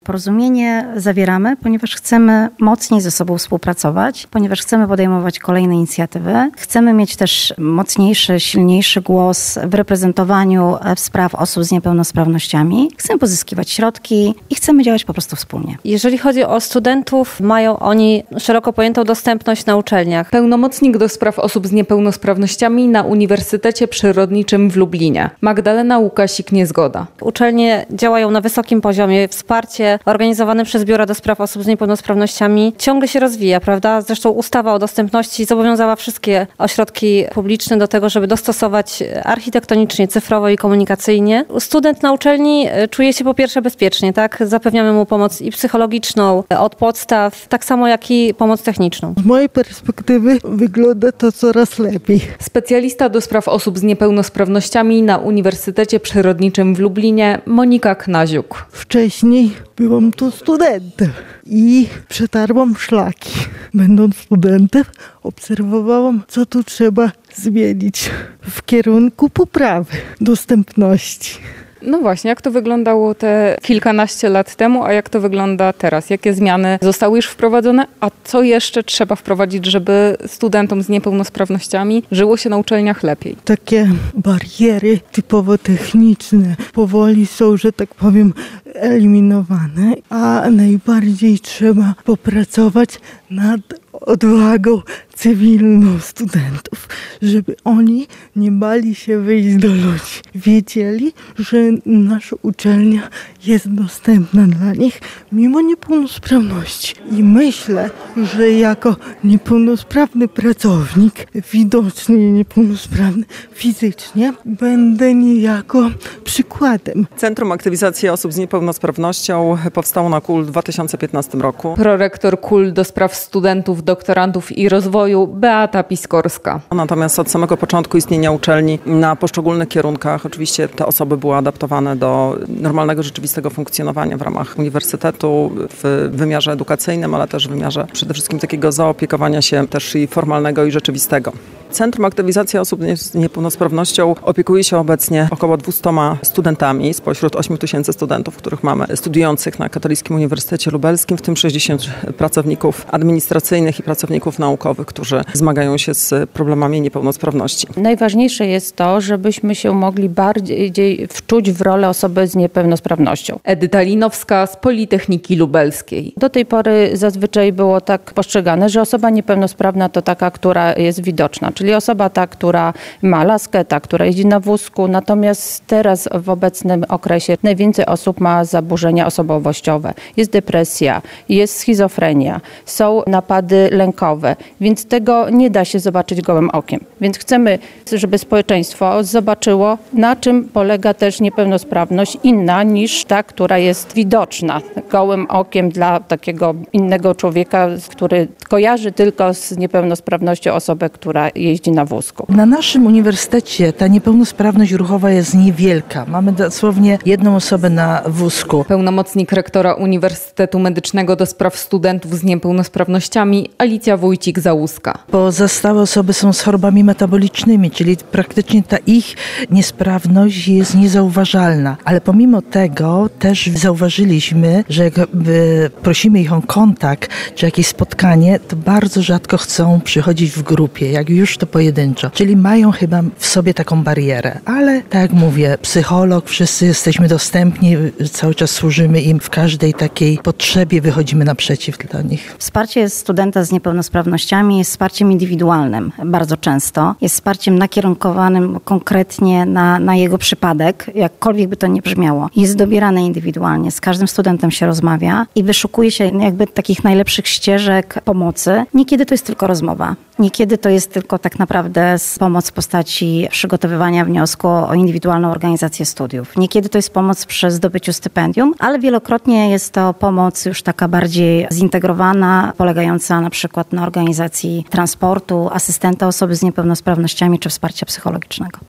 Porozumienie zawieramy, ponieważ chcemy mocniej ze sobą współpracować, ponieważ chcemy podejmować kolejne inicjatywy. Chcemy mieć też mocniejszy, silniejszy głos w reprezentowaniu spraw osób z niepełnosprawnościami. Chcemy pozyskiwać środki i chcemy działać po prostu wspólnie. Jeżeli chodzi o studentów, mają oni szeroko pojętą dostępność na uczelniach. Pełnomocnik do spraw osób z niepełnosprawnościami na Uniwersytecie Przyrodniczym w Lublinie. Magdalena Łukasik-Niezgoda. Uczelnie działają na wysokim poziomie. Wsparcie organizowane przez Biuro do Spraw Osób z Niepełnosprawnościami ciągle się rozwija, prawda? Zresztą ustawa o dostępności zobowiązała wszystkie ośrodki publiczne do tego, żeby dostosować architektonicznie, cyfrowo i komunikacyjnie. Student na uczelni czuje się po pierwsze bezpiecznie, tak? Zapewniamy mu pomoc i psychologiczną od podstaw, tak samo jak i pomoc techniczną. Z mojej perspektywy wygląda to coraz lepiej. Specjalista do spraw osób z niepełnosprawnościami na Uniwersytecie Przyrodniczym w Lublinie Monika Knaziuk. Wcześniej byłam tu studentem i przetarłam szlaki. Będąc studentem, obserwowałam, co tu trzeba zmienić w kierunku poprawy dostępności. No właśnie, jak to wyglądało te kilkanaście lat temu, a jak to wygląda teraz? Jakie zmiany zostały już wprowadzone, a co jeszcze trzeba wprowadzić, żeby studentom z niepełnosprawnościami żyło się na uczelniach lepiej? Takie bariery typowo techniczne powoli są, że tak powiem, eliminowane, a najbardziej trzeba popracować nad odwagą cywilną studentów, żeby oni nie bali się wyjść do ludzi. Wiedzieli, że nasza uczelnia jest dostępna dla nich mimo niepełnosprawności. I myślę, że jako niepełnosprawny pracownik, widocznie niepełnosprawny fizycznie, będę niejako przykładem. Centrum Aktywizacji Osób z Niepełnosprawnością powstało na KUL w 2015 roku. Prorektor KUL do spraw studentów, doktorantów i rozwoju Beata Piskorska. Natomiast od samego początku istnienia uczelni na poszczególnych kierunkach oczywiście te osoby były adaptowane do normalnego, rzeczywistego funkcjonowania w ramach uniwersytetu w wymiarze edukacyjnym, ale też w wymiarze przede wszystkim takiego zaopiekowania się też i formalnego i rzeczywistego. Centrum Aktywizacji Osób z Niepełnosprawnością opiekuje się obecnie około 200 studentami spośród 8 000 studentów, których mamy studiujących na Katolickim Uniwersytecie Lubelskim, w tym 60 pracowników administracyjnych i pracowników naukowych, którzy zmagają się z problemami niepełnosprawności. Najważniejsze jest to, żebyśmy się mogli bardziej wczuć w rolę osoby z niepełnosprawnością. Edyta Linowska z Politechniki Lubelskiej. Do tej pory zazwyczaj było tak postrzegane, że osoba niepełnosprawna to taka, która jest widoczna, czyli osoba ta, która ma laskę, ta, która jeździ na wózku. Natomiast teraz w obecnym okresie najwięcej osób ma zaburzenia osobowościowe. Jest depresja, jest schizofrenia, są napady lękowe, więc tego nie da się zobaczyć gołym okiem. Więc chcemy, żeby społeczeństwo zobaczyło, na czym polega też niepełnosprawność inna niż ta, która jest widoczna gołym okiem dla takiego innego człowieka, który kojarzy tylko z niepełnosprawnością osobę, która jeździ na wózku. Na naszym uniwersytecie ta niepełnosprawność ruchowa jest niewielka. Mamy dosłownie jedną osobę na wózku. Pełnomocnik rektora Uniwersytetu Medycznego do spraw studentów z niepełnosprawnościami Alicja Wójcik-Załuska. Pozostałe osoby są z chorobami metabolicznymi, czyli praktycznie ta ich niesprawność jest niezauważalna. Ale pomimo tego też zauważyliśmy, że jak prosimy ich o kontakt czy jakieś spotkanie, to bardzo rzadko chcą przychodzić w grupie, jak już to pojedynczo. Czyli mają chyba w sobie taką barierę. Ale tak jak mówię, psycholog, wszyscy jesteśmy dostępni, cały czas służymy im w każdej takiej potrzebie, wychodzimy naprzeciw dla nich. Wsparcie studenta z niepełnosprawnościami jest wsparciem indywidualnym bardzo często. Jest wsparciem nakierunkowanym konkretnie na jego przypadek, jakkolwiek by to nie brzmiało. Jest dobierane indywidualnie, z każdym studentem się rozmawia i wyszukuje się jakby takich najlepszych ścieżek pomocy. Niekiedy to jest tylko rozmowa. Niekiedy to jest tylko tak naprawdę pomoc w postaci przygotowywania wniosku o indywidualną organizację studiów. Niekiedy to jest pomoc przy zdobyciu stypendium, ale wielokrotnie jest to pomoc już taka bardziej zintegrowana, polegająca na przykład na organizacji transportu, asystenta osoby z niepełnosprawnościami czy wsparcia psychologicznego.